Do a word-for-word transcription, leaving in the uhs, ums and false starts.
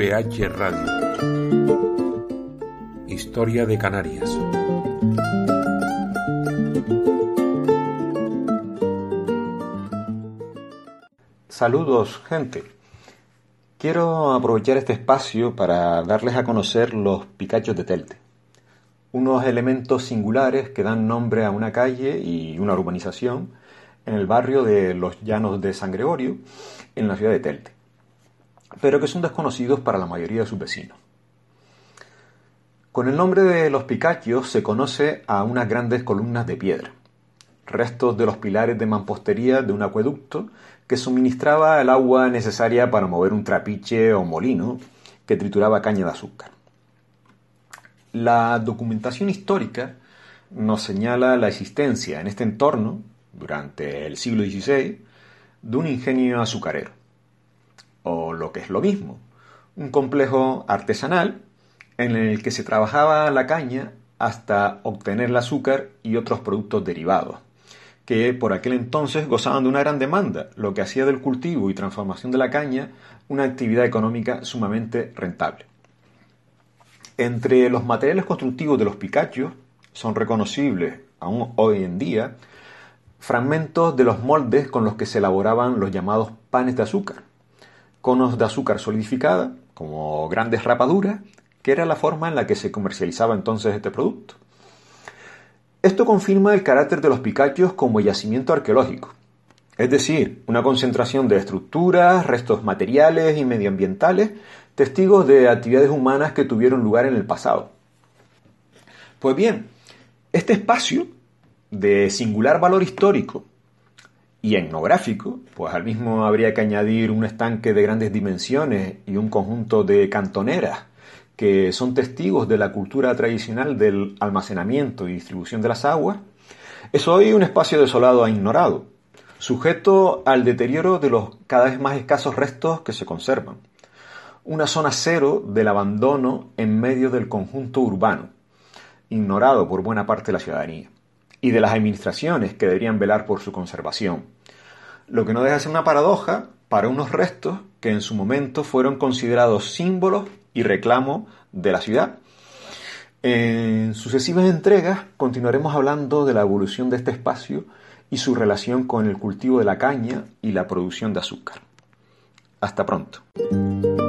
P H Radio. Historia de Canarias. Saludos, gente. Quiero aprovechar este espacio para darles a conocer los picachos de Telde, unos elementos singulares que dan nombre a una calle y una urbanización en el barrio de los Llanos de San Gregorio, en la ciudad de Telde, pero que son desconocidos para la mayoría de sus vecinos. Con el nombre de los picachos se conoce a unas grandes columnas de piedra, restos de los pilares de mampostería de un acueducto que suministraba el agua necesaria para mover un trapiche o molino que trituraba caña de azúcar. La documentación histórica nos señala la existencia en este entorno, durante el siglo dieciséis, de un ingenio azucarero, o lo que es lo mismo, un complejo artesanal en el que se trabajaba la caña hasta obtener el azúcar y otros productos derivados, que por aquel entonces gozaban de una gran demanda, lo que hacía del cultivo y transformación de la caña una actividad económica sumamente rentable. Entre los materiales constructivos de los picachos son reconocibles, aún hoy en día, fragmentos de los moldes con los que se elaboraban los llamados panes de azúcar, conos de azúcar solidificada, como grandes rapaduras, que era la forma en la que se comercializaba entonces este producto. Esto confirma el carácter de los picachos como yacimiento arqueológico, es decir, una concentración de estructuras, restos materiales y medioambientales, testigos de actividades humanas que tuvieron lugar en el pasado. Pues bien, este espacio, de singular valor histórico y etnográfico, pues al mismo habría que añadir un estanque de grandes dimensiones y un conjunto de cantoneras que son testigos de la cultura tradicional del almacenamiento y distribución de las aguas, es hoy un espacio desolado e ignorado, sujeto al deterioro de los cada vez más escasos restos que se conservan. Una zona cero del abandono en medio del conjunto urbano, ignorado por buena parte de la ciudadanía y de las administraciones que deberían velar por su conservación, lo que no deja de ser una paradoja para unos restos que en su momento fueron considerados símbolos y reclamo de la ciudad. En sucesivas entregas continuaremos hablando de la evolución de este espacio y su relación con el cultivo de la caña y la producción de azúcar. Hasta pronto.